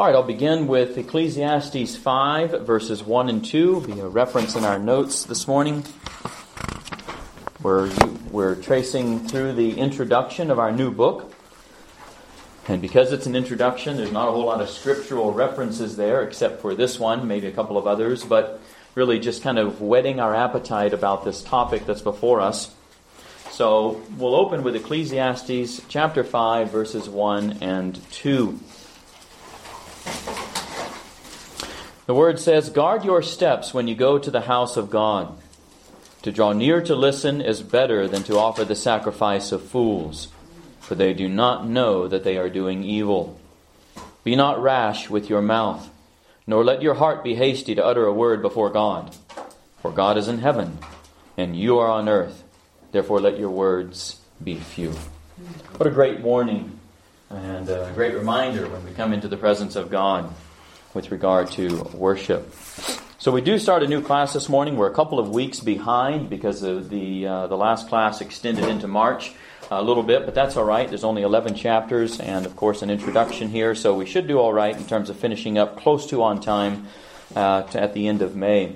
All right, I'll begin with Ecclesiastes 5, verses 1 and 2. Be a reference in our notes this morning. We're tracing through the introduction of our new book. And because it's an introduction, there's not a whole lot of scriptural references there, except for this one, maybe a couple of others, but really just kind of whetting our appetite about this topic that's before us. So we'll open with Ecclesiastes chapter 5, verses 1 and 2. The word says, "Guard your steps when you go to the house of God. To draw near to listen is better than to offer the sacrifice of fools, for they do not know that they are doing evil. Be not rash with your mouth, nor let your heart be hasty to utter a word before God. For God is in heaven, and you are on earth. Therefore let your words be few." What a great warning and a great reminder when we come into the presence of God with regard to worship. So we do start a new class this morning. We're a couple of weeks behind because of the last class extended into March a little bit, but that's all right. There's only 11 chapters and, of course, an introduction here, so we should do all right in terms of finishing up close to on time at the end of May.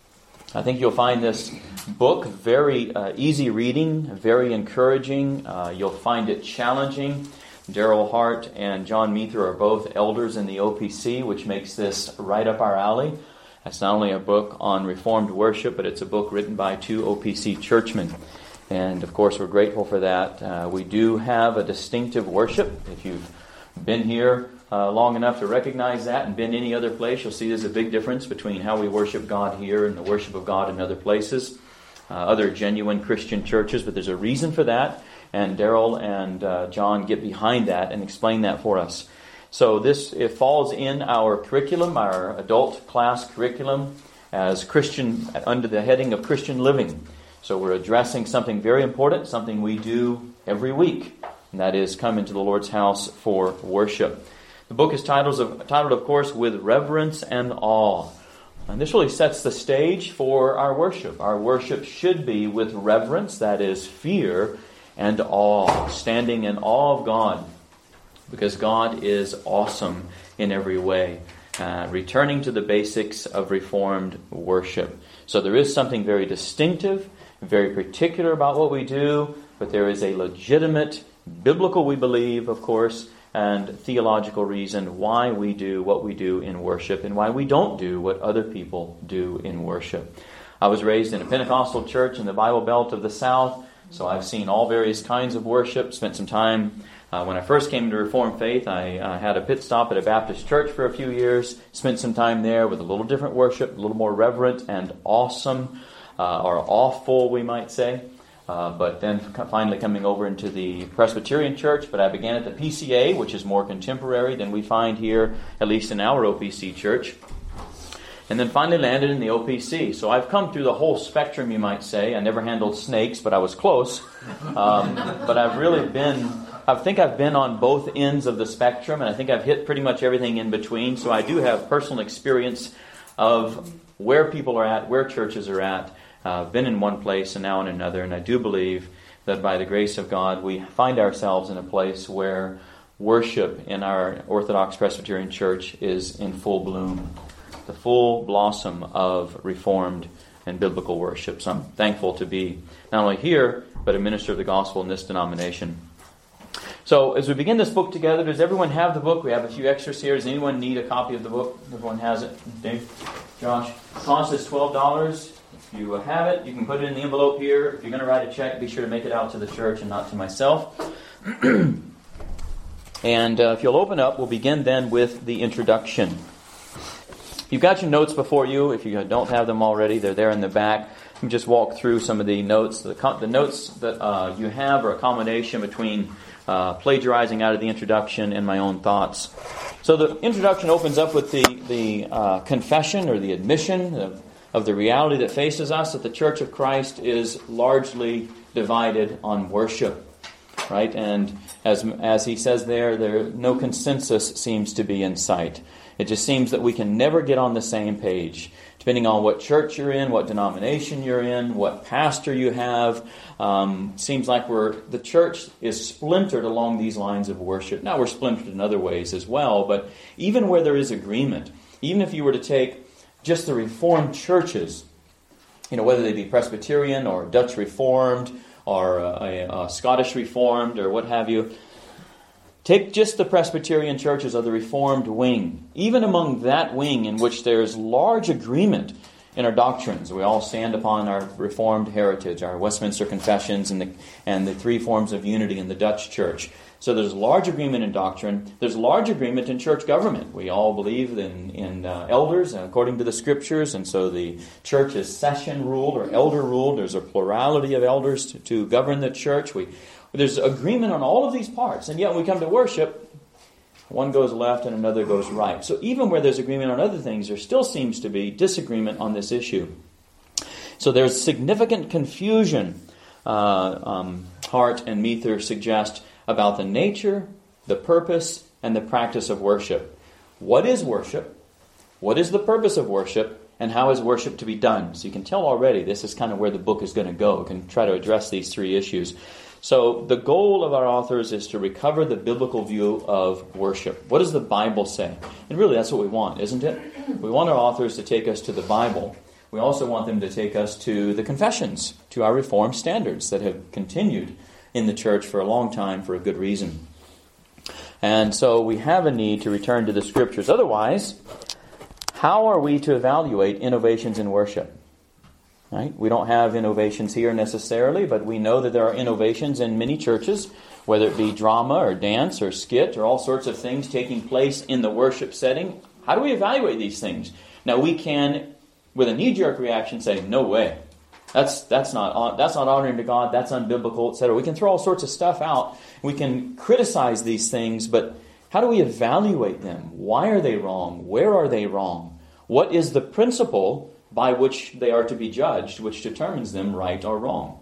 I think you'll find this book very easy reading, very encouraging. You'll find it challenging. Darrell Hart and John Meether are both elders in the OPC, which makes this right up our alley. It's not only a book on Reformed worship, but it's a book written by two OPC churchmen. And, of course, we're grateful for that. We do have a distinctive worship. If you've been here long enough to recognize that and been any other place, you'll see there's a big difference between how we worship God here and the worship of God in other places, other genuine Christian churches. But there's a reason for that. And Darrell and John get behind that and explain that for us. So it falls in our curriculum, our adult class curriculum, as Christian, under the heading of Christian living. So we're addressing something very important, something we do every week, and that is come into the Lord's house for worship. The book is titled, of course, With Reverence and Awe. And this really sets the stage for our worship. Our worship should be with reverence, that is fear, and awe, standing in awe of God, because God is awesome in every way, returning to the basics of Reformed worship. So there is something very distinctive, very particular about what we do, but there is a legitimate, biblical, we believe, of course, and theological reason why we do what we do in worship and why we don't do what other people do in worship. I was raised in a Pentecostal church in the Bible Belt of the South, so I've seen all various kinds of worship, spent some time. When I first came to Reformed faith, I had a pit stop at a Baptist church for a few years, spent some time there with a little different worship, a little more reverent and awesome, or awful, we might say. But then finally coming over into the Presbyterian church, but I began at the PCA, which is more contemporary than we find here, at least in our OPC church. And then finally landed in the OPC. So I've come through the whole spectrum, you might say. I never handled snakes, but I was close. But I think I've been on both ends of the spectrum, and I think I've hit pretty much everything in between. So I do have personal experience of where people are at, where churches are at. I've been in one place and now in another, and I do believe that by the grace of God, we find ourselves in a place where worship in our Orthodox Presbyterian Church is in full bloom. The full blossom of Reformed and biblical worship. So I'm thankful to be not only here, but a minister of the gospel in this denomination. So as we begin this book together, does everyone have the book? We have a few extras here. Does anyone need a copy of the book? Everyone has it? Dave? Josh? The cost is $12. If you have it, you can put it in the envelope here. If you're going to write a check, be sure to make it out to the church and not to myself. And if you'll open up, we'll begin then with the introduction. You've got your notes before you. If you don't have them already, they're there in the back. Let me just walk through some of the notes. The notes that you have are a combination between plagiarizing out of the introduction and my own thoughts. So the introduction opens up with the confession or the admission of the reality that faces us, that the Church of Christ is largely divided on worship. right? And as he says there no consensus seems to be in sight. It just seems that we can never get on the same page. Depending on what church you're in, what denomination you're in, what pastor you have, seems like the church is splintered along these lines of worship. Now we're splintered in other ways as well, but even where there is agreement, even if you were to take just the Reformed churches, whether they be Presbyterian or Dutch Reformed or a Scottish Reformed or what have you, take just the Presbyterian churches of the Reformed wing. Even among that wing in which there is large agreement in our doctrines, we all stand upon our Reformed heritage, our Westminster Confessions and the three forms of unity in the Dutch Church. So there's large agreement in doctrine. There's large agreement in church government. We all believe in elders according to the Scriptures, and so the church is session-ruled or elder-ruled. There's a plurality of elders to govern the church. There's agreement on all of these parts, and yet when we come to worship, one goes left and another goes right. So even where there's agreement on other things, there still seems to be disagreement on this issue. So there's significant confusion, Hart and Mather suggest, about the nature, the purpose, and the practice of worship. What is worship? What is the purpose of worship? And how is worship to be done? So you can tell already this is kind of where the book is going to go. We can try to address these three issues. So the goal of our authors is to recover the biblical view of worship. What does the Bible say? And really that's what we want, isn't it? We want our authors to take us to the Bible. We also want them to take us to the confessions, to our Reformed standards that have continued in the church for a long time for a good reason. And so we have a need to return to the Scriptures. Otherwise, how are we to evaluate innovations in worship? Right? We don't have innovations here necessarily, but we know that there are innovations in many churches, whether it be drama or dance or skit or all sorts of things taking place in the worship setting. How do we evaluate these things? Now we can, with a knee-jerk reaction, say, no way. That's not honoring to God, that's unbiblical, etc. We can throw all sorts of stuff out. We can criticize these things, but how do we evaluate them? Why are they wrong? Where are they wrong? What is the principle by which they are to be judged, which determines them right or wrong?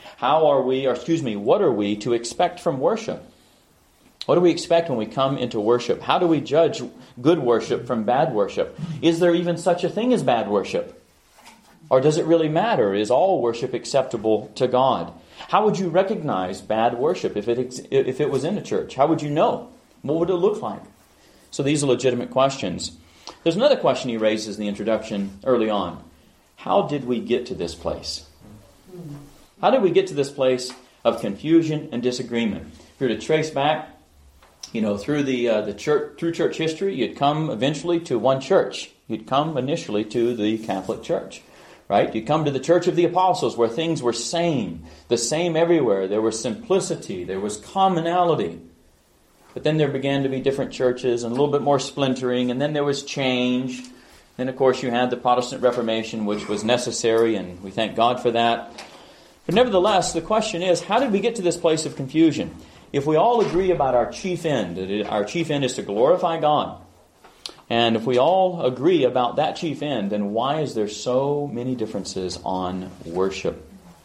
What are we to expect from worship? What do we expect when we come into worship? How do we judge good worship from bad worship? Is there even such a thing as bad worship? Or does it really matter? Is all worship acceptable to God? How would you recognize bad worship if it was in a church? How would you know? What would it look like? So these are legitimate questions. There's another question he raises in the introduction early on. How did we get to this place? How did we get to this place of confusion and disagreement? If you were to trace back, through through church history, you'd come eventually to one church. You'd come initially to the Catholic Church. Right? You come to the Church of the Apostles where things were the same everywhere. There was simplicity, there was commonality. But then there began to be different churches and a little bit more splintering, and then there was change. Then, of course, you had the Protestant Reformation, which was necessary, and we thank God for that. But nevertheless, the question is, how did we get to this place of confusion? If we all agree about our chief end, that our chief end is to glorify God, and if we all agree about that chief end, then why is there so many differences on worship?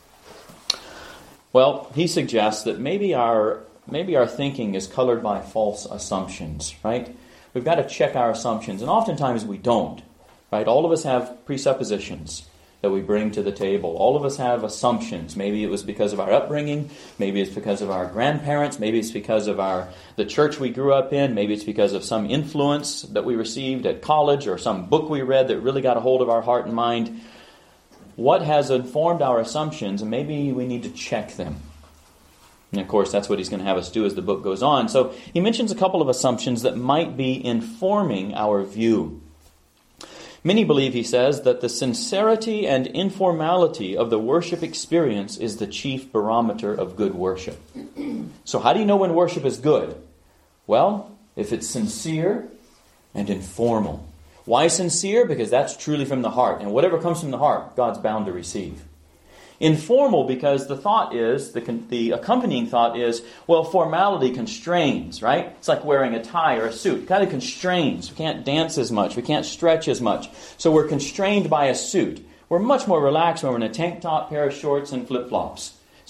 Well, he suggests that maybe our thinking is colored by false assumptions, right? We've got to check our assumptions, and oftentimes we don't, right? All of us have presuppositions that we bring to the table. All of us have assumptions. Maybe it was because of our upbringing. Maybe it's because of our grandparents. Maybe it's because of the church we grew up in. Maybe it's because of some influence that we received at college or some book we read that really got a hold of our heart and mind. What has informed our assumptions? And maybe we need to check them. And of course, that's what he's going to have us do as the book goes on. So he mentions a couple of assumptions that might be informing our view. Many believe, he says, that the sincerity and informality of the worship experience is the chief barometer of good worship. So how do you know when worship is good? Well, if it's sincere and informal. Why sincere? Because that's truly from the heart. And whatever comes from the heart, God's bound to receive. Informal because the thought is, the accompanying thought is, well, formality constrains, right? It's like wearing a tie or a suit. It kind of constrains. We can't dance as much. We can't stretch as much. So we're constrained by a suit. We're much more relaxed when we're in a tank top, pair of shorts, and flip-flops.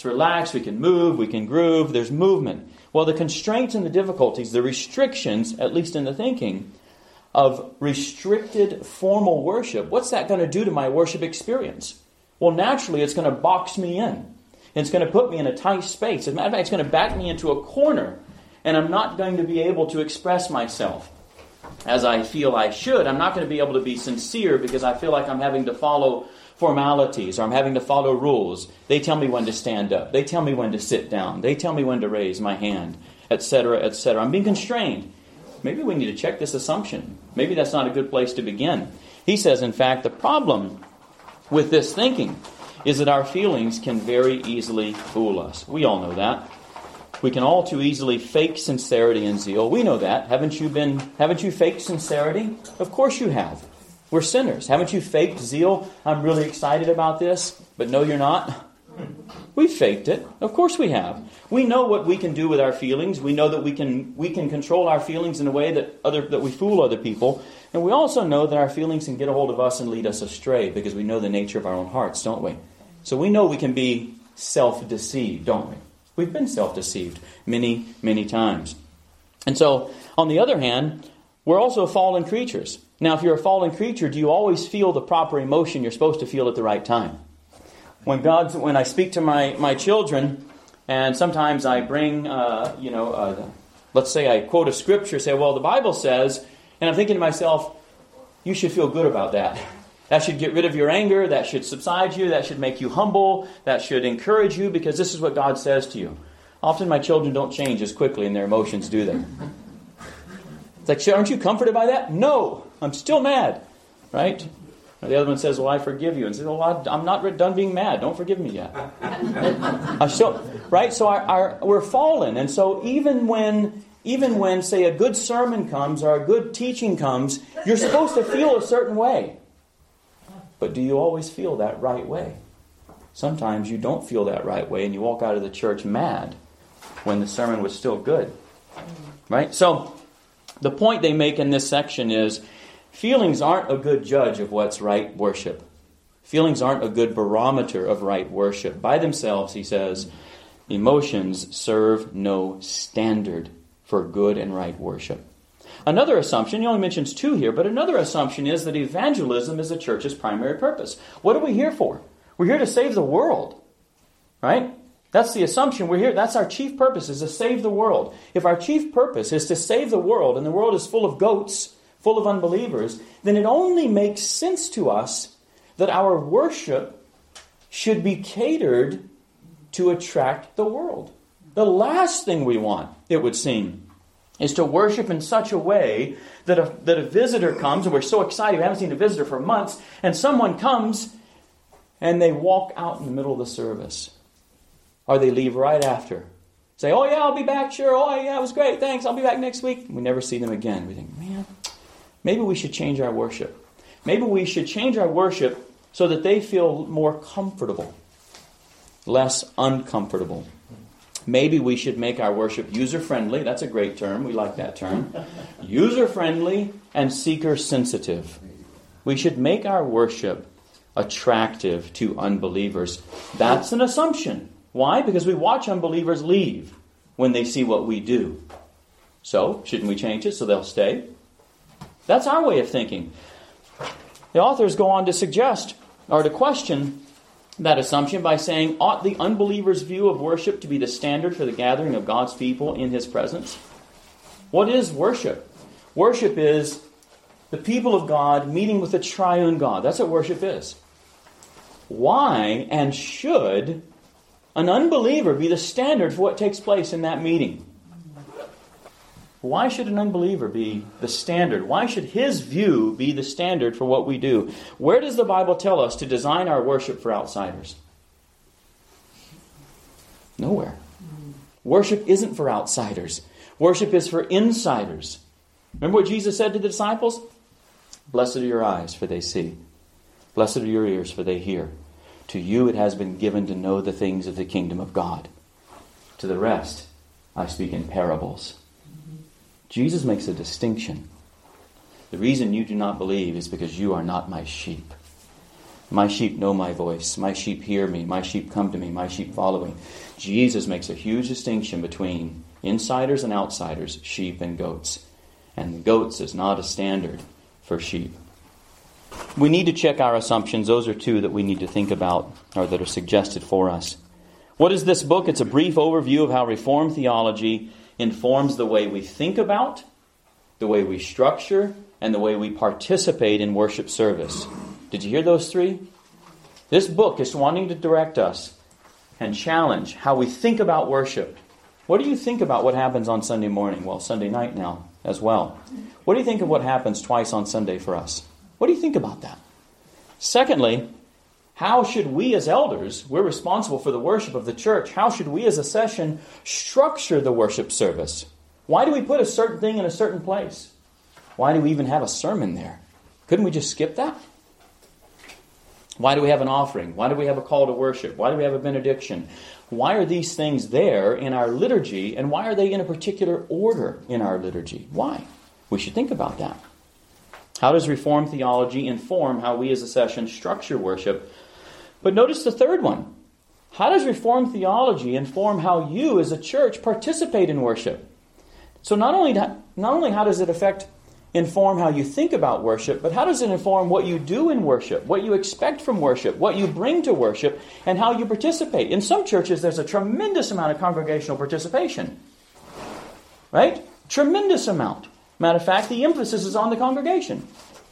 It's relaxed, we can move, we can groove, there's movement. Well, the constraints and the difficulties, the restrictions, at least in the thinking, of restricted formal worship, what's that going to do to my worship experience? Well, naturally, it's going to box me in. It's going to put me in a tight space. As a matter of fact, it's going to back me into a corner, and I'm not going to be able to express myself as I feel I should. I'm not going to be able to be sincere because I feel like I'm having to follow formalities or I'm having to follow rules. They tell me when to stand up. They tell me when to sit down. They tell me when to raise my hand, etc., etc. I'm being constrained. Maybe we need to check this assumption. Maybe that's not a good place to begin. He says, in fact, the problem with this thinking is that our feelings can very easily fool us. We all know that. We can all too easily fake sincerity and zeal. We know that. Haven't you faked sincerity? Of course you have. We're sinners. Haven't you faked zeal? I'm really excited about this, but no, you're not. We faked it. Of course we have. We know what we can do with our feelings. We know that we can control our feelings in a way that we fool other people. And we also know that our feelings can get a hold of us and lead us astray because we know the nature of our own hearts, don't we? So we know we can be self-deceived, don't we? We've been self-deceived many, many times. And so, on the other hand, we're also fallen creatures. Now, if you're a fallen creature, do you always feel the proper emotion you're supposed to feel at the right time? When I speak to my children, and sometimes I bring, let's say I quote a scripture, say, well, the Bible says, and I'm thinking to myself, you should feel good about that. That should get rid of your anger. That should subside you. That should make you humble. That should encourage you because this is what God says to you. Often my children don't change as quickly in their emotions, do they? It's like, aren't you comforted by that? No, I'm still mad, right? And the other one says, well, I forgive you. And says, well, I'm not done being mad. Don't forgive me yet. Right? So we're fallen. And so even when, say, a good sermon comes or a good teaching comes, you're supposed to feel a certain way. But do you always feel that right way? Sometimes you don't feel that right way and you walk out of the church mad when the sermon was still good. Right? So the point they make in this section is feelings aren't a good judge of what's right worship. Feelings aren't a good barometer of right worship. By themselves, he says, emotions serve no standard for good and right worship. Another assumption, he only mentions two here, but another assumption is that evangelism is the church's primary purpose. What are we here for? We're here to save the world, right? That's the assumption. We're here. That's our chief purpose, is to save the world. If our chief purpose is to save the world, and the world is full of goats, full of unbelievers, then it only makes sense to us that our worship should be catered to attract the world. The last thing we want, it would seem, is to worship in such a way that a visitor comes, and we're so excited, we haven't seen a visitor for months, and someone comes and they walk out in the middle of the service. Or they leave right after. Say, oh yeah, I'll be back, sure. Oh yeah, it was great, thanks, I'll be back next week. We never see them again. We think, man, maybe we should change our worship. Maybe we should change our worship so that they feel more comfortable, less uncomfortable. Maybe we should make our worship user-friendly. That's a great term. We like that term. User-friendly and seeker-sensitive. We should make our worship attractive to unbelievers. That's an assumption. Why? Because we watch unbelievers leave when they see what we do. So, shouldn't we change it so they'll stay? That's our way of thinking. The authors go on to suggest, or to question, that assumption by saying, ought the unbeliever's view of worship to be the standard for the gathering of God's people in His presence? What is worship? Worship is the people of God meeting with the triune God. That's what worship is. Why and should an unbeliever be the standard for what takes place in that meeting? Why should an unbeliever be the standard? Why should his view be the standard for what we do? Where does the Bible tell us to design our worship for outsiders? Nowhere. Worship isn't for outsiders. Worship is for insiders. Remember what Jesus said to the disciples? Blessed are your eyes, for they see. Blessed are your ears, for they hear. To you it has been given to know the things of the kingdom of God. To the rest, I speak in parables. Jesus makes a distinction. The reason you do not believe is because you are not my sheep. My sheep know my voice. My sheep hear me. My sheep come to me. My sheep follow me. Jesus makes a huge distinction between insiders and outsiders, sheep and goats. And goats is not a standard for sheep. We need to check our assumptions. Those are two that we need to think about, or that are suggested for us. What is this book? It's a brief overview of how Reformed theology informs the way we think about, the way we structure, and the way we participate in worship service. Did you hear those three? This book is wanting to direct us and challenge how we think about worship. What do you think about what happens on Sunday morning? Well, Sunday night now as well. What do you think of what happens twice on Sunday for us? What do you think about that? Secondly, how should we as elders, we're responsible for the worship of the church, how should we as a session structure the worship service? Why do we put a certain thing in a certain place? Why do we even have a sermon there? Couldn't we just skip that? Why do we have an offering? Why do we have a call to worship? Why do we have a benediction? Why are these things there in our liturgy, and why are they in a particular order in our liturgy? Why? We should think about that. How does Reformed theology inform how we as a session structure worship? But notice the third one. How does Reformed theology inform how you as a church participate in worship? So not only how does it inform how you think about worship, but how does it inform what you do in worship, what you expect from worship, what you bring to worship, and how you participate? In some churches, there's a tremendous amount of congregational participation. Right? Tremendous amount. Matter of fact, the emphasis is on the congregation.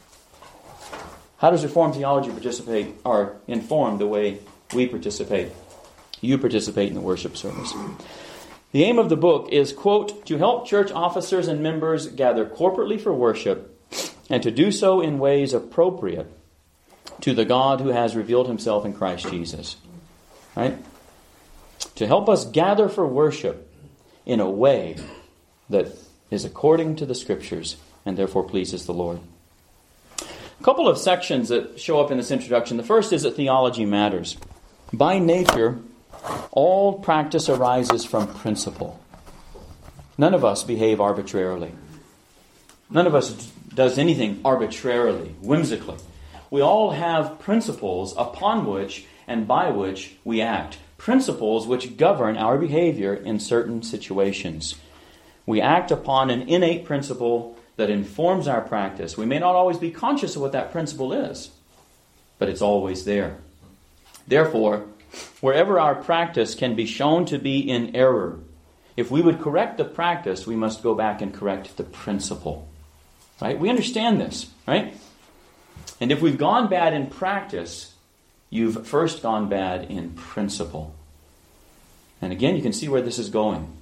How does Reformed theology participate or inform the way we participate? You participate in the worship service. The aim of the book is, quote, to help church officers and members gather corporately for worship and to do so in ways appropriate to the God who has revealed himself in Christ Jesus. Right? To help us gather for worship in a way that is according to the Scriptures and therefore pleases the Lord. A couple of sections that show up in this introduction. The first is that theology matters. By nature, all practice arises from principle. None of us behave arbitrarily. None of us does anything arbitrarily, whimsically. We all have principles upon which and by which we act. Principles which govern our behavior in certain situations. We act upon an innate principle that informs our practice. We may not always be conscious of what that principle is, but it's always there. Therefore, wherever our practice can be shown to be in error, if we would correct the practice, we must go back and correct the principle. Right? We understand this, right? And if we've gone bad in practice, you've first gone bad in principle. And again, you can see where this is going.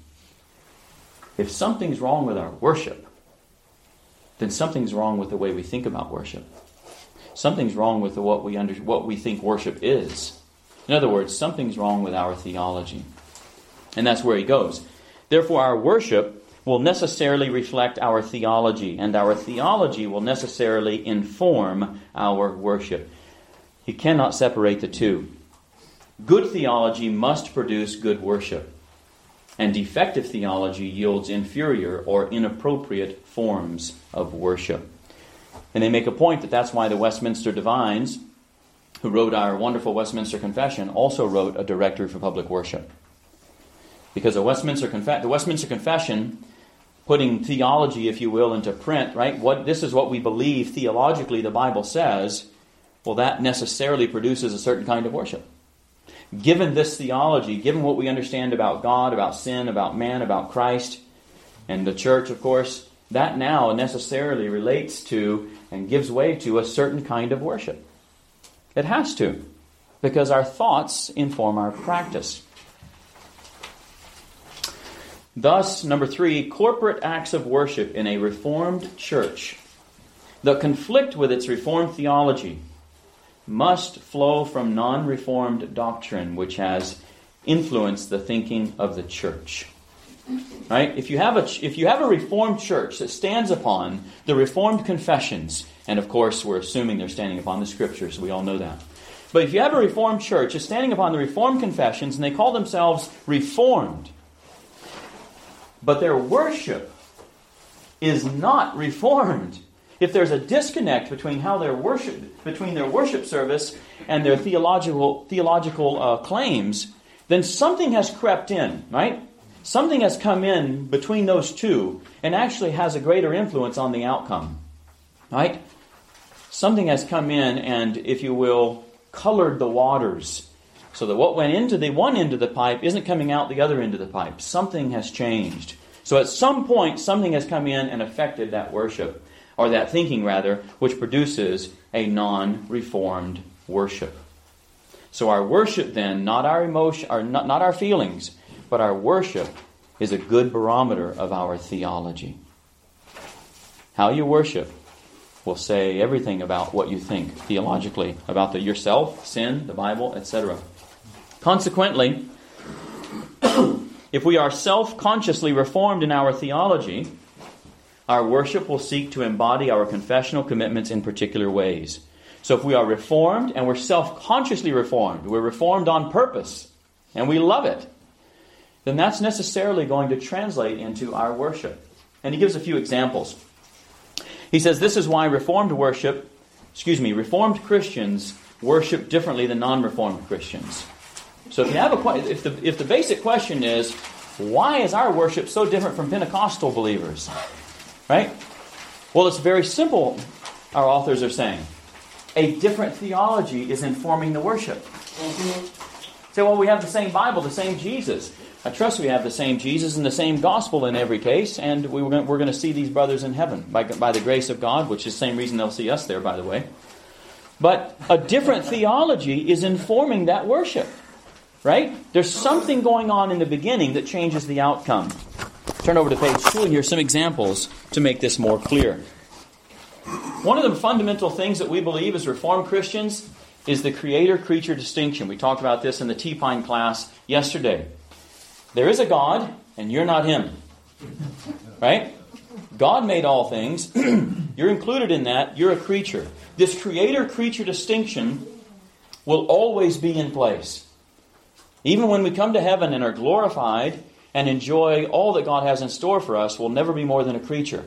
If something's wrong with our worship, then something's wrong with the way we think about worship. Something's wrong with what we think worship is. In other words, something's wrong with our theology. And that's where he goes. Therefore, our worship will necessarily reflect our theology, and our theology will necessarily inform our worship. You cannot separate the two. Good theology must produce good worship, and defective theology yields inferior or inappropriate forms of worship. And they make a point that that's why the Westminster Divines, who wrote our wonderful Westminster Confession, also wrote a directory for public worship. Because the Westminster Confession, putting theology, if you will, into print, right? This is what we believe theologically the Bible says. Well, that necessarily produces a certain kind of worship. Given this theology, given what we understand about God, about sin, about man, about Christ, and the church, of course, that now necessarily relates to and gives way to a certain kind of worship. It has to, because our thoughts inform our practice. Thus, number 3, corporate acts of worship in a Reformed church that conflict with its Reformed theology must flow from non-Reformed doctrine, which has influenced the thinking of the church. Right? If you have a Reformed church that stands upon the Reformed confessions, and of course we're assuming they're standing upon the Scriptures, we all know that. But if you have a Reformed church that's standing upon the Reformed confessions, and they call themselves Reformed, but their worship is not Reformed, if there's a disconnect between how their worship service and their theological claims, then something has crept in, right? Something has come in between those two and actually has a greater influence on the outcome, right? Something has come in and, if you will, colored the waters so that what went into the one end of the pipe isn't coming out the other end of the pipe. Something has changed. So at some point, something has come in and affected that worship, or that thinking rather, which produces a non-reformed worship. So our worship then, not our emotion, or not our feelings, but our worship is a good barometer of our theology. How you worship will say everything about what you think theologically about yourself, sin, the Bible, etc. Consequently, if we are self-consciously reformed in our theology, our worship will seek to embody our confessional commitments in particular ways. So if we are reformed and we're self-consciously reformed, we're reformed on purpose, and we love it, then that's necessarily going to translate into our worship. And he gives a few examples. He says this is why reformed Christians worship differently than non-reformed Christians. So if the basic question is, why is our worship so different from Pentecostal believers? Right? Well, it's very simple, our authors are saying. A different theology is informing the worship. So, well, we have the same Bible, the same Jesus. I trust we have the same Jesus and the same gospel in every case, and we're going to see these brothers in heaven by the grace of God, which is the same reason they'll see us there, by the way. But a different theology is informing that worship. Right? There's something going on in the beginning that changes the outcome. Turn over to page 2 and here's some examples to make this more clear. One of the fundamental things that we believe as Reformed Christians is the creator-creature distinction. We talked about this in the T-Pine class yesterday. There is a God, and you're not Him. Right? God made all things. You're included in that. You're a creature. This creator-creature distinction will always be in place. Even when we come to heaven and are glorified and enjoy all that God has in store for us, we'll never be more than a creature.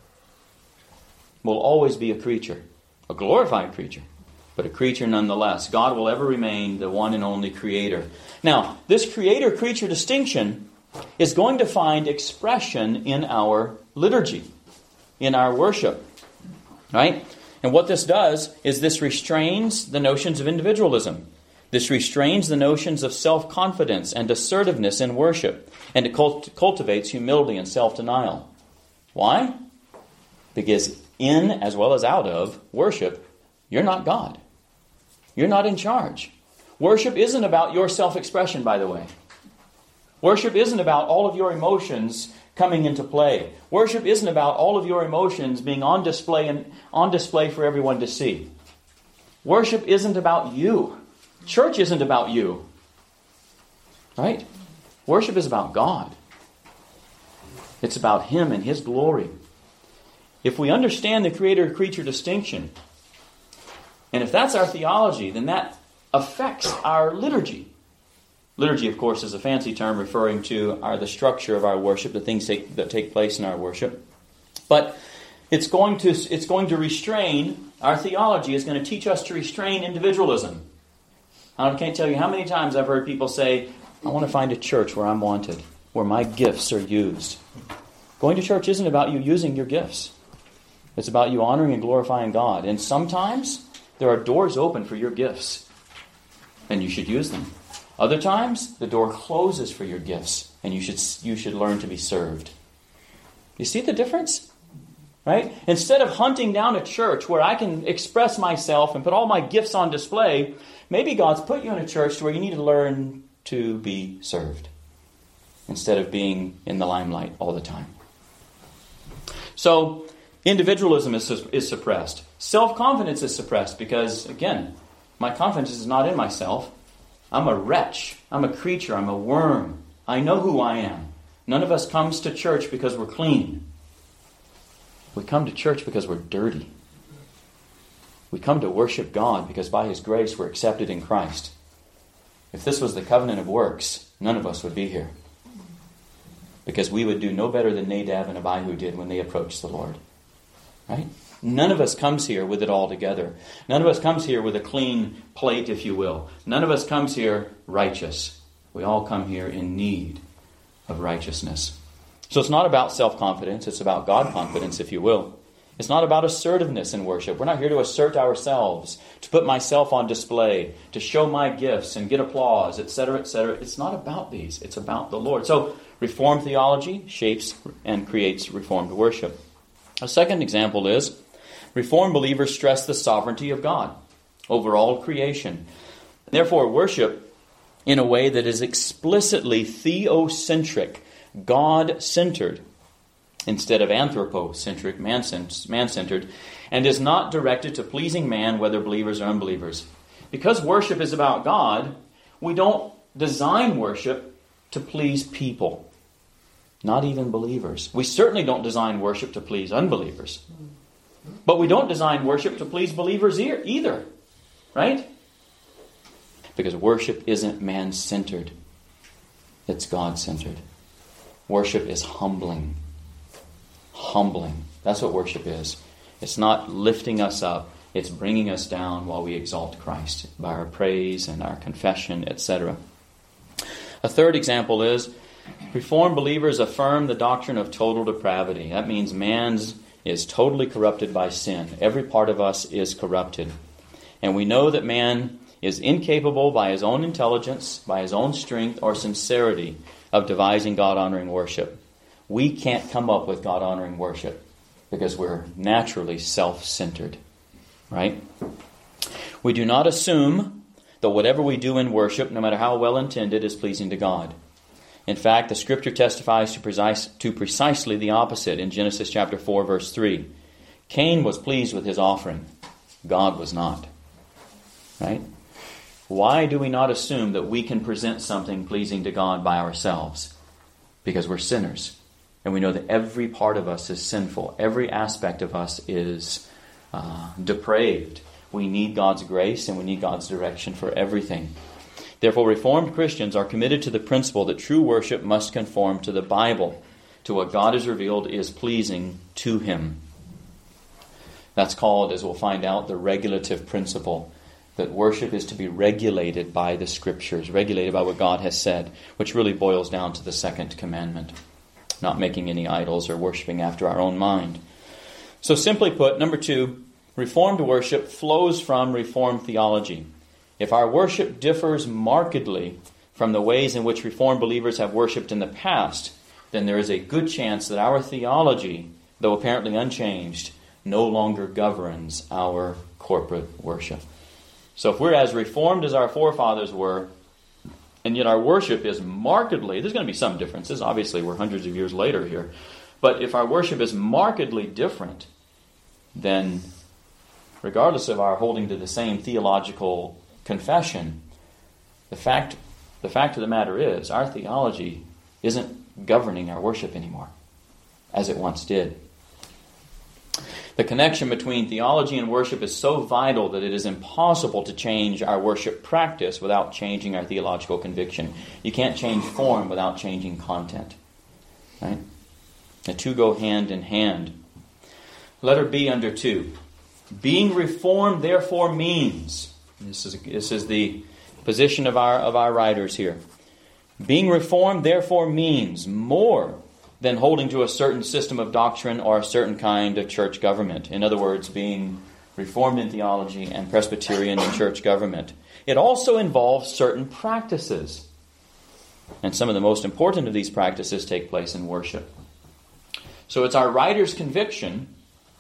We'll always be a creature. A glorified creature, but a creature nonetheless. God will ever remain the one and only creator. Now, this creator-creature distinction is going to find expression in our liturgy, in our worship. Right? And what this does is this restrains the notions of individualism. This restrains the notions of self-confidence and assertiveness in worship, and it cultivates humility and self-denial. Why? Because in as well as out of worship, you're not God. You're not in charge. Worship isn't about your self-expression, by the way. Worship isn't about all of your emotions coming into play. Worship isn't about all of your emotions being on display for everyone to see. Worship isn't about you. Church isn't about you. Right? Worship is about God. It's about Him and His glory. If we understand the creator-creature distinction, and if that's our theology, then that affects our liturgy. Liturgy, of course, is a fancy term referring to the structure of our worship, the things that take place in our worship. But it's going to restrain, our theology is going to teach us to restrain individualism. I can't tell you how many times I've heard people say, I want to find a church where I'm wanted, where my gifts are used. Going to church isn't about you using your gifts. It's about you honoring and glorifying God. And sometimes there are doors open for your gifts, and you should use them. Other times, the door closes for your gifts, and you should learn to be served. You see the difference? Right? Instead of hunting down a church where I can express myself and put all my gifts on display, maybe God's put you in a church where you need to learn to be served instead of being in the limelight all the time. So, individualism is suppressed. Self-confidence is suppressed because, again, my confidence is not in myself. I'm a wretch. I'm a creature. I'm a worm. I know who I am. None of us comes to church because we're clean. We come to church because we're dirty. We come to worship God because by His grace we're accepted in Christ. If this was the covenant of works, none of us would be here. Because we would do no better than Nadab and Abihu did when they approached the Lord. Right? None of us comes here with it all together. None of us comes here with a clean plate, if you will. None of us comes here righteous. We all come here in need of righteousness. So it's not about self-confidence. It's about God-confidence, if you will. It's not about assertiveness in worship. We're not here to assert ourselves, to put myself on display, to show my gifts and get applause, etc., etc. It's not about these. It's about the Lord. So Reformed theology shapes and creates Reformed worship. A second example is Reformed believers stress the sovereignty of God over all creation. Therefore, worship in a way that is explicitly theocentric, God-centered, instead of anthropocentric, man-centered, and is not directed to pleasing man, whether believers or unbelievers. Because worship is about God, we don't design worship to please people, not even believers. We certainly don't design worship to please unbelievers. But we don't design worship to please believers either, right? Because worship isn't man-centered. It's God-centered. Worship is humbling. Humbling. That's what worship is. It's not lifting us up. It's bringing us down while we exalt Christ by our praise and our confession, etc. A third example is Reformed believers affirm the doctrine of total depravity. That means man is totally corrupted by sin. Every part of us is corrupted. And we know that man is incapable by his own intelligence, by his own strength or sincerity of devising God-honoring worship. We can't come up with God-honoring worship because we're naturally self-centered, right? We do not assume that whatever we do in worship, no matter how well intended, is pleasing to God. In fact, the Scripture testifies to precisely the opposite in Genesis chapter 4, verse 3. Cain was pleased with his offering. God was not. Right? Why do we not assume that we can present something pleasing to God by ourselves? Because we're sinners. And we know that every part of us is sinful. Every aspect of us is depraved. We need God's grace and we need God's direction for everything. Therefore, Reformed Christians are committed to the principle that true worship must conform to the Bible, to what God has revealed is pleasing to Him. That's called, as we'll find out, the regulative principle, that worship is to be regulated by the Scriptures, regulated by what God has said, which really boils down to the second commandment, not making any idols or worshiping after our own mind. So simply put, number 2, Reformed worship flows from Reformed theology. If our worship differs markedly from the ways in which Reformed believers have worshipped in the past, then there is a good chance that our theology, though apparently unchanged, no longer governs our corporate worship. So if we're as Reformed as our forefathers were, and yet our worship is markedly, there's going to be some differences. Obviously, we're hundreds of years later here. But if our worship is markedly different, then regardless of our holding to the same theological confession, the fact of the matter is, our theology isn't governing our worship anymore, as it once did. The connection between theology and worship is so vital that it is impossible to change our worship practice without changing our theological conviction. You can't change form without changing content. Right? The two go hand in hand. Letter B under 2. Being reformed, therefore, means... This is the position of our writers here. Being reformed, therefore, means more than holding to a certain system of doctrine or a certain kind of church government. In other words, being Reformed in theology and Presbyterian in church government. It also involves certain practices. And some of the most important of these practices take place in worship. So it's our writer's conviction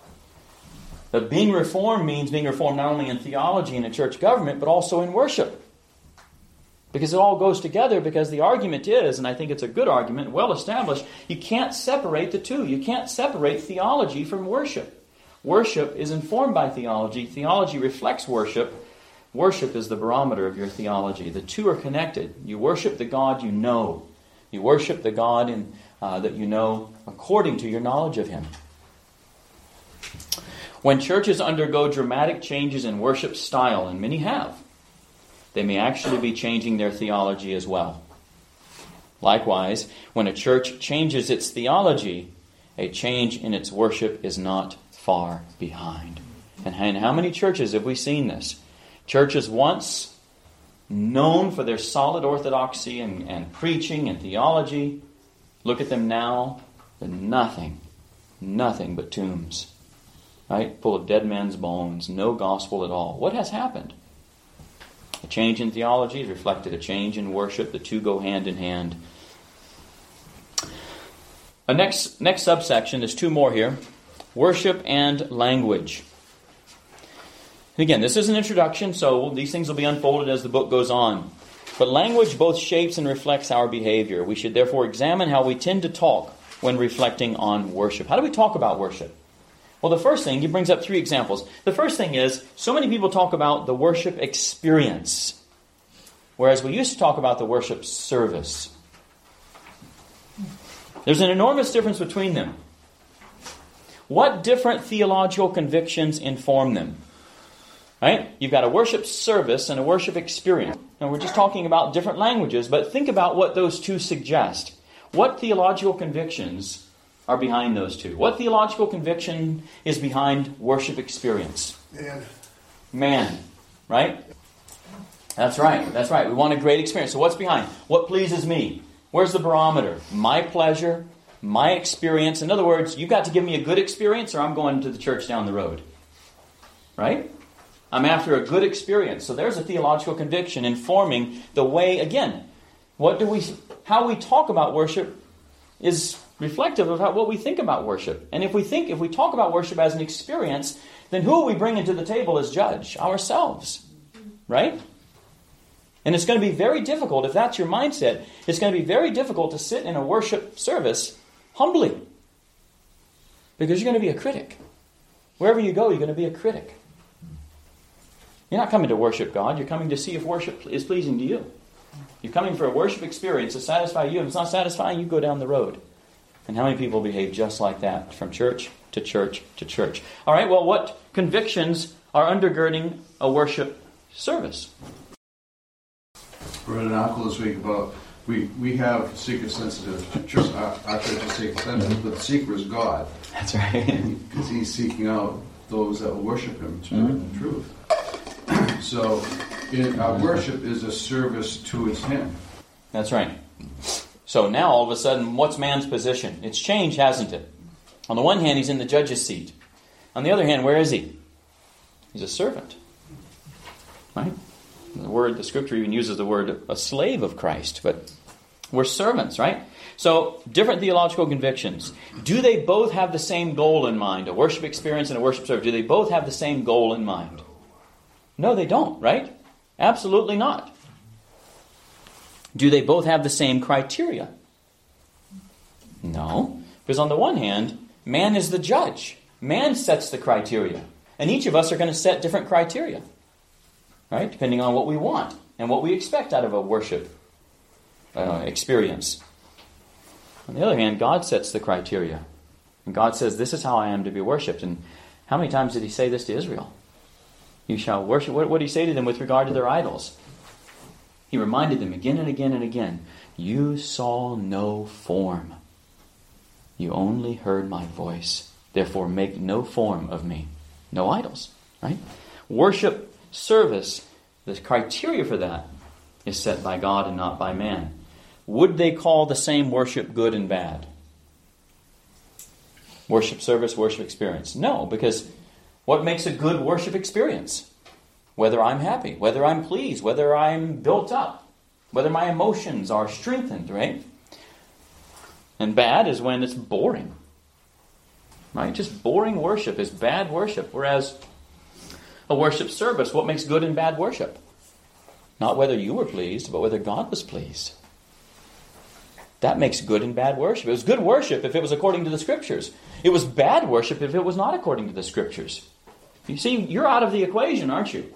that being reformed means being reformed not only in theology and in church government, but also in worship. Because it all goes together, because the argument is, and I think it's a good argument, well established, you can't separate the two. You can't separate theology from worship. Worship is informed by theology. Theology reflects worship. Worship is the barometer of your theology. The two are connected. You worship the God you know. You worship the God that you know according to your knowledge of Him. When churches undergo dramatic changes in worship style, and many have, they may actually be changing their theology as well. Likewise, when a church changes its theology, a change in its worship is not far behind. And how many churches have we seen this? Churches once known for their solid orthodoxy and preaching and theology. Look at them now. They're nothing but tombs. Right? Full of dead men's bones. No gospel at all. What has happened? A change in theology has reflected a change in worship. The two go hand in hand. A next subsection, there's two more here. Worship and language. And again, this is an introduction, so these things will be unfolded as the book goes on. But language both shapes and reflects our behavior. We should therefore examine how we tend to talk when reflecting on worship. How do we talk about worship? Well, the first thing, he brings up 3 examples. The first thing is, so many people talk about the worship experience, whereas we used to talk about the worship service. There's an enormous difference between them. What different theological convictions inform them? Right? You've got a worship service and a worship experience. And we're just talking about different languages, but think about what those two suggest. What theological convictions are behind those two? What theological conviction is behind worship experience? Man. Right? That's right. We want a great experience. So what's behind? What pleases me? Where's the barometer? My pleasure, my experience. In other words, you've got to give me a good experience or I'm going to the church down the road. Right? I'm after a good experience. So there's a theological conviction informing the way, again, how we talk about worship is reflective of what we think about worship. And if we talk about worship as an experience, then who are we bringing to the table as judge? Ourselves. Right? And it's going to be very difficult, if that's your mindset, it's going to be very difficult to sit in a worship service humbly. Because you're going to be a critic. Wherever you go, you're going to be a critic. You're not coming to worship God. You're coming to see if worship is pleasing to you. You're coming for a worship experience to satisfy you. If it's not satisfying, you go down the road. And how many people behave just like that from church to church to church? All right, well, what convictions are undergirding a worship service? We read an article this week about we have seeker-sensitive church. Our church is seeker-sensitive, but the seeker is God. That's right. Because He's seeking out those that will worship Him in truth. So, our worship is a service towards Him. That's right. So now, all of a sudden, what's man's position? It's changed, hasn't it? On the one hand, he's in the judge's seat. On the other hand, where is he? He's a servant. Right? The Scripture even uses the word a slave of Christ, but we're servants, right? So, different theological convictions. Do they both have the same goal in mind? A worship experience and a worship service. Do they both have the same goal in mind? No, they don't, right? Absolutely not. Do they both have the same criteria? No. Because on the one hand, man is the judge. Man sets the criteria. And each of us are going to set different criteria. Right? Depending on what we want and what we expect out of a worship experience. On the other hand, God sets the criteria. And God says, this is how I am to be worshipped. And how many times did He say this to Israel? You shall worship. What did He say to them with regard to their idols? He reminded them again and again and again, you saw no form. You only heard my voice. Therefore make no form of me. No idols. Right? Worship service, the criteria for that is set by God and not by man. Would they call the same worship good and bad? Worship service, worship experience? No, because what makes a good worship experience? Whether I'm happy, whether I'm pleased, whether I'm built up, whether my emotions are strengthened, right? And bad is when it's boring. Right? Just boring worship is bad worship. Whereas a worship service, what makes good and bad worship? Not whether you were pleased, but whether God was pleased. That makes good and bad worship. It was good worship if it was according to the Scriptures. It was bad worship if it was not according to the Scriptures. You see, you're out of the equation, aren't you?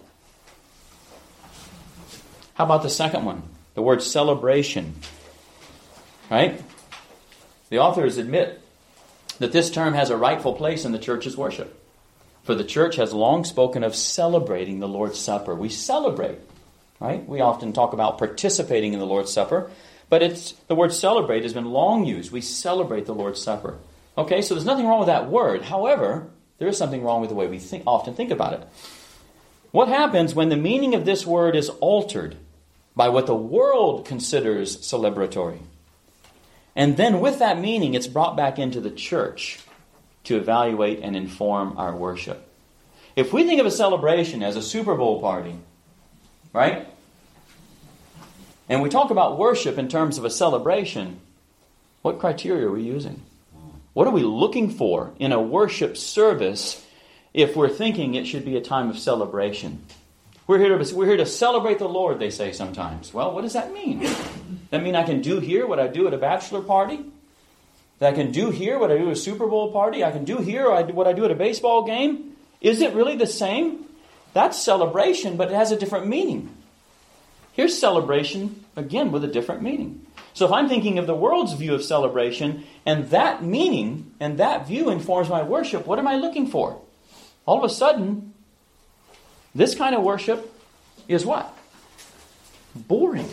How about the second one? The word celebration. Right? The authors admit that this term has a rightful place in the church's worship. For the church has long spoken of celebrating the Lord's Supper. We celebrate, right? We often talk about participating in the Lord's Supper, but the word celebrate has been long used. We celebrate the Lord's Supper. Okay, so there's nothing wrong with that word. However, There is something wrong with the way we often think about it. What happens when the meaning of this word is altered by what the world considers celebratory? And then with that meaning, it's brought back into the church to evaluate and inform our worship. If we think of a celebration as a Super Bowl party, right? And we talk about worship in terms of a celebration, what criteria are we using? What are we looking for in a worship service if we're thinking it should be a time of celebration? We're here to celebrate the Lord, they say sometimes. Well, what does that mean? That mean I can do here what I do at a bachelor party? That I can do here what I do at a Super Bowl party? I can do here what I do at a baseball game? Is it really the same? That's celebration, but it has a different meaning. Here's celebration, again, with a different meaning. So if I'm thinking of the world's view of celebration, and that meaning and that view informs my worship, what am I looking for? All of a sudden, this kind of worship is what? Boring.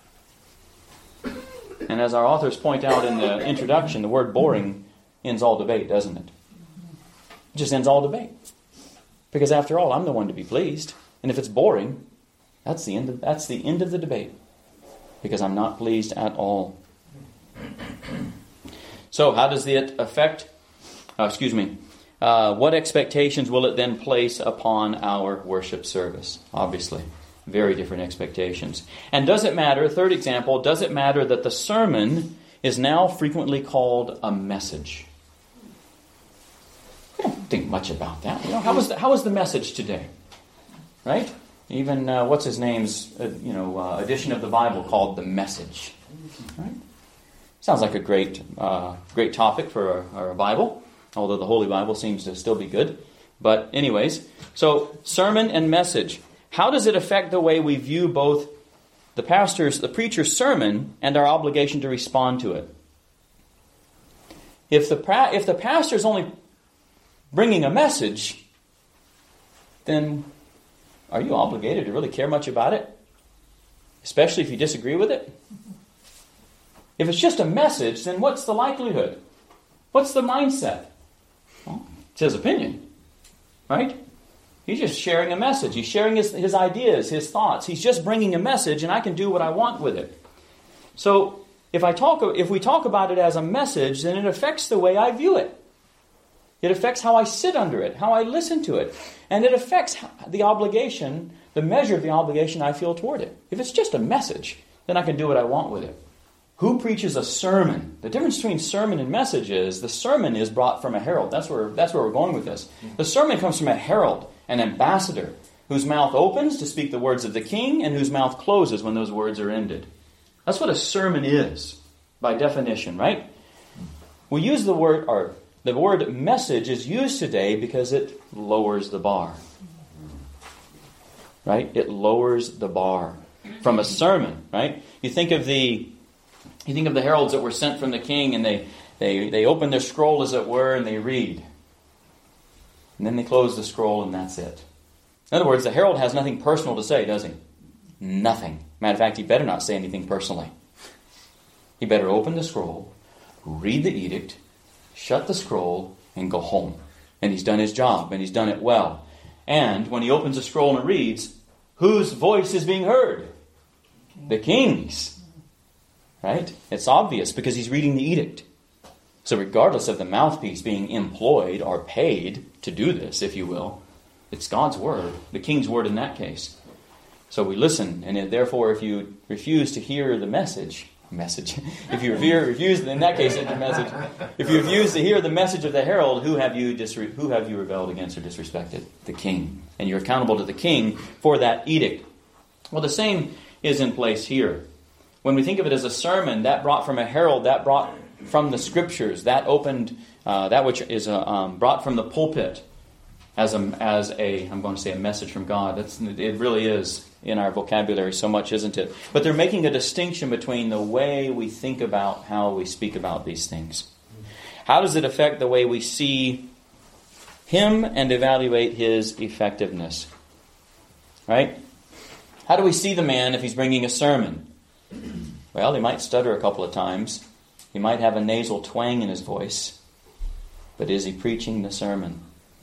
And as our authors point out in the introduction, the word boring ends all debate, doesn't it? It just ends all debate. Because after all, I'm the one to be pleased. And if it's boring, that's the end of the debate. Because I'm not pleased at all. So how does it affect, what expectations will it then place upon our worship service? Obviously, very different expectations. And does it matter, third example, does it matter that the sermon is now frequently called a message? We don't think much about that. How was the message today? Right? Even what's his name's edition of the Bible called the Message. Right? Sounds like a great topic for a Bible, although the Holy Bible seems to still be good. But anyways, so sermon and message. How does it affect the way we view both the preacher's sermon and our obligation to respond to it? If the pastor's only bringing a message, then are you obligated to really care much about it? Especially if you disagree with it? If it's just a message, then what's the likelihood? What's the mindset? Well, it's his opinion, right? He's just sharing a message. He's sharing his ideas, his thoughts. He's just bringing a message, and I can do what I want with it. So if we talk about it as a message, then it affects the way I view it. It affects how I sit under it, how I listen to it. And it affects the obligation, the measure of the obligation I feel toward it. If it's just a message, then I can do what I want with it. Who preaches a sermon? The difference between sermon and message is the sermon is brought from a herald. That's where we're going with this. The sermon comes from a herald, an ambassador, whose mouth opens to speak the words of the king and whose mouth closes when those words are ended. That's what a sermon is, by definition, right? We use the word message is used today because it lowers the bar. Right? It lowers the bar from a sermon, right? You think of the heralds that were sent from the king, and they open their scroll, as it were, and they read. And then they close the scroll, and that's it. In other words, the herald has nothing personal to say, does he? Nothing. Matter of fact, he better not say anything personally. He better open the scroll, read the edict, shut the scroll, and go home. And he's done his job, and he's done it well. And when he opens the scroll and reads, whose voice is being heard? The king's. Right? It's obvious because he's reading the edict. So regardless of the mouthpiece being employed or paid to do this, if you will, it's God's word, the king's word in that case. So we listen, and therefore if you refuse to hear the message, if you refuse, in that case, it's a message. If you refuse to hear the message of the herald, who have you rebelled against or disrespected? The king. And you're accountable to the king for that edict. Well, the same is in place here. When we think of it as a sermon, that brought from a herald, that brought from the scriptures, that opened, that which is brought from the pulpit as I'm going to say a message from God. It really is in our vocabulary so much, isn't it? But they're making a distinction between the way we think about how we speak about these things. How does it affect the way we see him and evaluate his effectiveness? Right? How do we see the man if he's bringing a sermon? Well, he might stutter a couple of times. He might have a nasal twang in his voice. But is he preaching the sermon?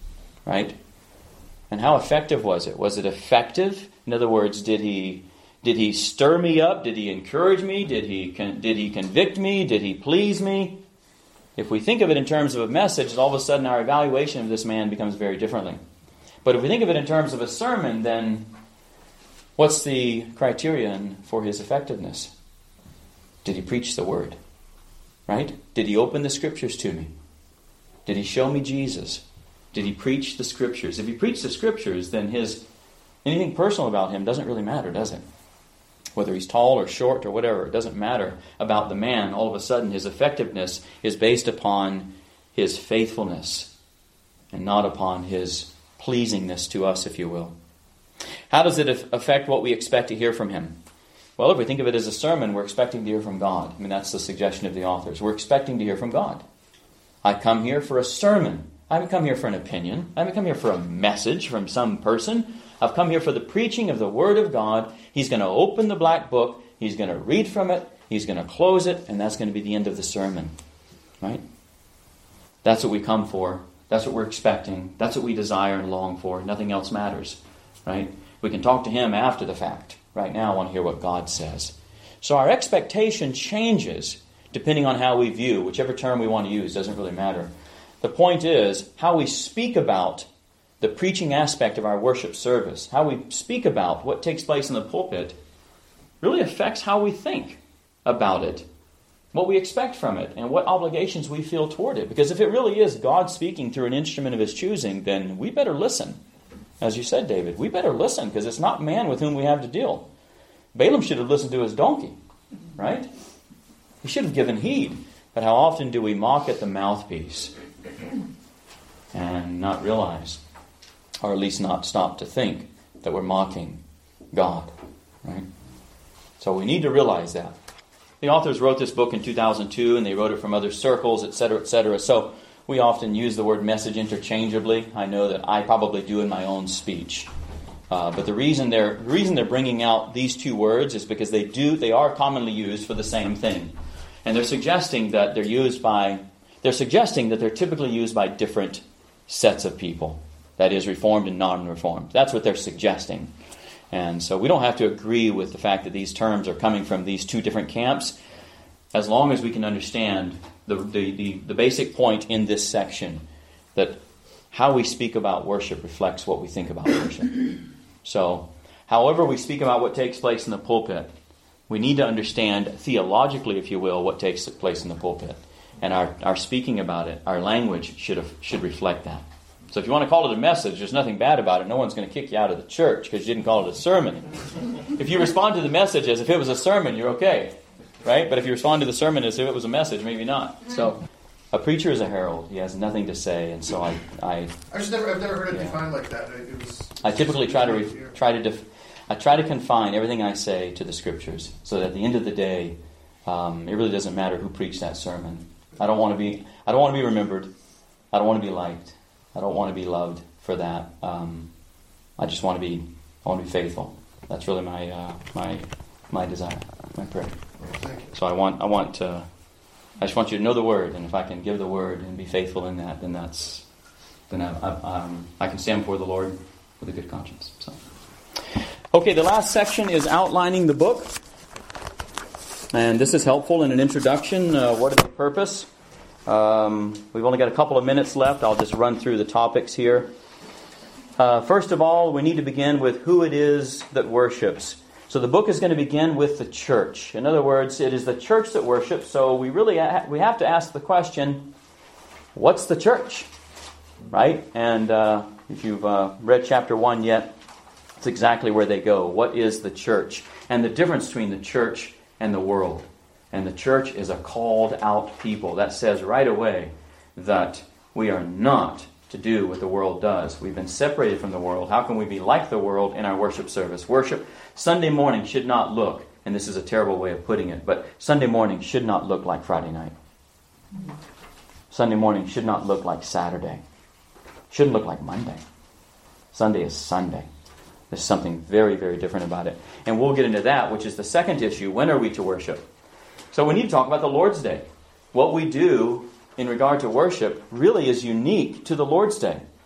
right? And how effective was it? Was it effective? In other words, did he stir me up? Did he encourage me? Did he convict me? Did he please me? If we think of it in terms of a message, all of a sudden our evaluation of this man becomes very differently. But if we think of it in terms of a sermon, then what's the criterion for his effectiveness? Did he preach the word? Right? Did he open the scriptures to me? Did he show me Jesus? Did he preach the scriptures? If he preached the scriptures, then anything personal about him doesn't really matter, does it? Whether he's tall or short or whatever, it doesn't matter about the man. All of a sudden, his effectiveness is based upon his faithfulness and not upon his pleasingness to us, if you will. How does it affect what we expect to hear from him? Well, if we think of it as a sermon, we're expecting to hear from God. I mean, that's the suggestion of the authors. We're expecting to hear from God. I come here for a sermon. I haven't come here for an opinion. I haven't come here for a message from some person. I've come here for the preaching of the Word of God. He's going to open the black book. He's going to read from it. He's going to close it. And that's going to be the end of the sermon. Right? That's what we come for. That's what we're expecting. That's what we desire and long for. Nothing else matters. Right? We can talk to Him after the fact. Right now I want to hear what God says. So our expectation changes depending on how we view. Whichever term we want to use doesn't really matter. The point is how we speak about the preaching aspect of our worship service, how we speak about what takes place in the pulpit, really affects how we think about it, what we expect from it, and what obligations we feel toward it. Because if it really is God speaking through an instrument of His choosing, then we better listen. As you said, David, we better listen, because it's not man with whom we have to deal. Balaam should have listened to his donkey, right? He should have given heed. But how often do we mock at the mouthpiece and not realize, or at least not stop to think, that we're mocking God, right? So we need to realize that. The authors wrote this book in 2002, and they wrote it from other circles, etc., etc. So we often use the word message interchangeably. I know that I probably do in my own speech. But the reason they're bringing out these two words is because they are commonly used for the same thing. And they're suggesting that they're typically used by different sets of people. That is, Reformed and non-Reformed. That's what they're suggesting. And so we don't have to agree with the fact that these terms are coming from these two different camps, as long as we can understand the basic point in this section, that how we speak about worship reflects what we think about worship. So, however we speak about what takes place in the pulpit, we need to understand theologically, if you will, what takes place in the pulpit. And our speaking about it, our language should reflect that. So if you want to call it a message, there's nothing bad about it. No one's going to kick you out of the church because you didn't call it a sermon. If you respond to the message as if it was a sermon, you're okay. Right? But if you respond to the sermon as if it was a message, maybe not. So a preacher is a herald. He has nothing to say. And so I've never heard it defined like that. I typically try to confine everything I say to the Scriptures, so that at the end of the day, it really doesn't matter who preached that sermon. I don't want to be remembered. I don't want to be liked. I don't want to be loved for that. I just want to be faithful. That's really my desire, my prayer. So I just want you to know the Word, and if I can give the Word and be faithful in that, then I can stand before the Lord with a good conscience. So. Okay, the last section is outlining the book. And this is helpful in an introduction. What is the purpose? We've only got a couple of minutes left. I'll just run through the topics here. First of all, we need to begin with who it is that worships. So the book is going to begin with the church. In other words, it is the church that worships. So we have to ask the question, what's the church? Right? And if you've read chapter 1 yet, it's exactly where they go. What is the church? And the difference between the church and the world. And the church is a called out people. That says right away that we are not to do what the world does. We've been separated from the world. How can we be like the world in our worship service? Worship Sunday morning should not look, and this is a terrible way of putting it, but Sunday morning should not look like Friday night. Sunday morning should not look like Saturday. Shouldn't look like Monday. Sunday is Sunday. There's something very, very different about it. And we'll get into that, which is the second issue. When are we to worship? So we need to talk about the Lord's Day. What we do in regard to worship really is unique to the Lord's Day.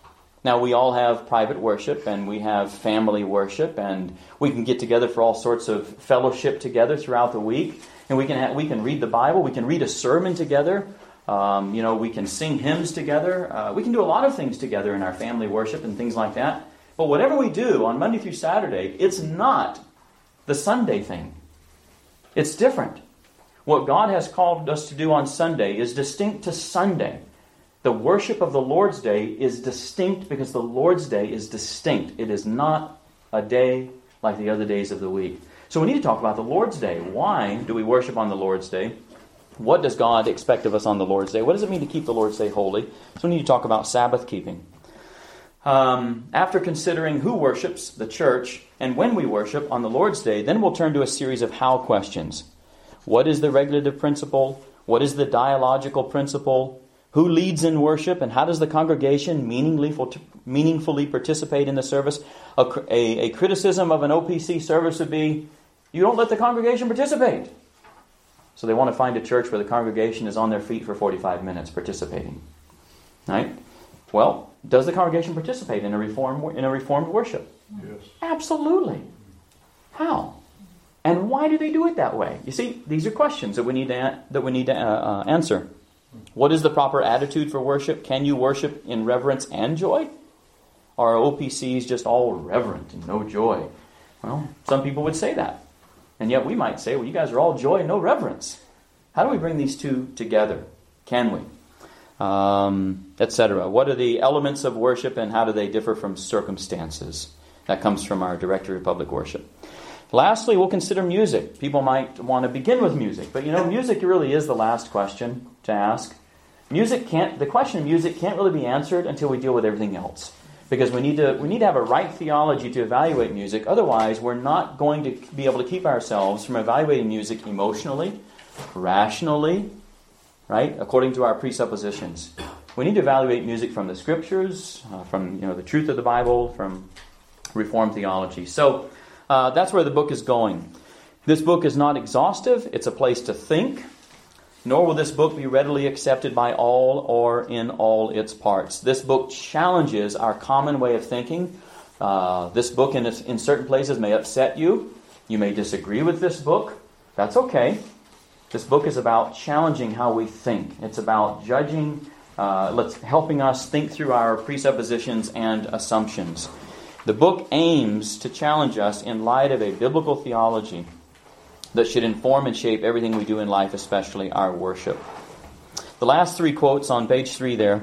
Now, we all have private worship, and we have family worship, and we can get together for all sorts of fellowship together throughout the week. And we can read the Bible, we can read a sermon together, we can sing hymns together. We can do a lot of things together in our family worship and things like that. But whatever we do on Monday through Saturday, it's not the Sunday thing. It's different. What God has called us to do on Sunday is distinct to Sunday. The worship of the Lord's Day is distinct because the Lord's Day is distinct. It is not a day like the other days of the week. So we need to talk about the Lord's Day. Why do we worship on the Lord's Day? What does God expect of us on the Lord's Day? What does it mean to keep the Lord's Day holy? So we need to talk about Sabbath keeping. After considering who worships, the church, and when we worship on the Lord's Day, then we'll turn to a series of how questions. What is the regulative principle? What is the dialogical principle? Who leads in worship, and how does the congregation meaningfully participate in the service? A criticism of an OPC service would be, you don't let the congregation participate. So they want to find a church where the congregation is on their feet for 45 minutes participating. Right? Well, does the congregation participate in a reformed worship? Yes. Absolutely. How? And why do they do it that way? You see, these are questions that we need to answer. What is the proper attitude for worship? Can you worship in reverence and joy? Or are OPCs just all reverent and no joy? Well, some people would say that. And yet we might say, well, you guys are all joy and no reverence. How do we bring these two together? Can we? Etc. What are the elements of worship and how do they differ from circumstances? That comes from our Directory of Public Worship. Lastly, we'll consider music. People might want to begin with music, but music really is the last question to ask. The question of music can't really be answered until we deal with everything else. Because we need to have a right theology to evaluate music. Otherwise, we're not going to be able to keep ourselves from evaluating music emotionally, rationally, right, according to our presuppositions. We need to evaluate music from the Scriptures, from the truth of the Bible, from Reformed theology. So that's where the book is going. This book is not exhaustive. It's a place to think. Nor will this book be readily accepted by all or in all its parts. This book challenges our common way of thinking. This book in certain places may upset you. You may disagree with this book. That's okay. This book is about challenging how we think. It's about judging, helping us think through our presuppositions and assumptions. The book aims to challenge us in light of a biblical theology that should inform and shape everything we do in life, especially our worship. The last three quotes on page 3 there.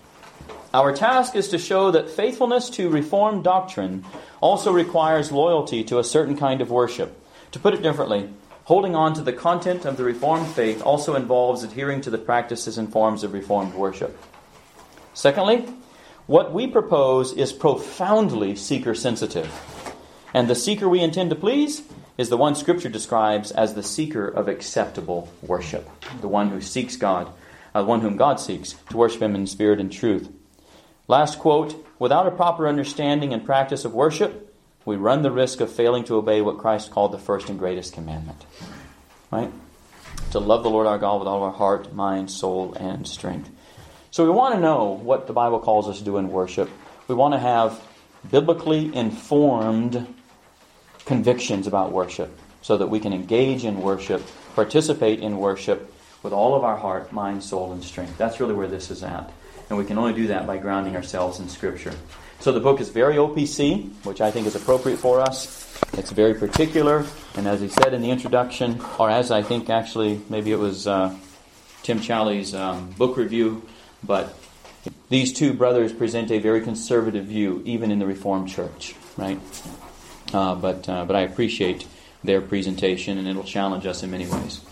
Our task is to show that faithfulness to Reformed doctrine also requires loyalty to a certain kind of worship. To put it differently, holding on to the content of the Reformed faith also involves adhering to the practices and forms of Reformed worship. Secondly, what we propose is profoundly seeker-sensitive. And the seeker we intend to please is the one Scripture describes as the seeker of acceptable worship. The one who seeks God, the one whom God seeks, to worship Him in spirit and truth. Last quote, without a proper understanding and practice of worship, we run the risk of failing to obey what Christ called the first and greatest commandment. Right? To love the Lord our God with all our heart, mind, soul, and strength. So we want to know what the Bible calls us to do in worship. We want to have biblically informed convictions about worship so that we can engage in worship, participate in worship with all of our heart, mind, soul, and strength. That's really where this is at. And we can only do that by grounding ourselves in Scripture. So the book is very OPC, which I think is appropriate for us. It's very particular. And as he said in the introduction, or as I think actually, maybe it was Tim Challies' book review, but these two brothers present a very conservative view, even in the Reformed Church, right? But I appreciate their presentation, and it'll challenge us in many ways.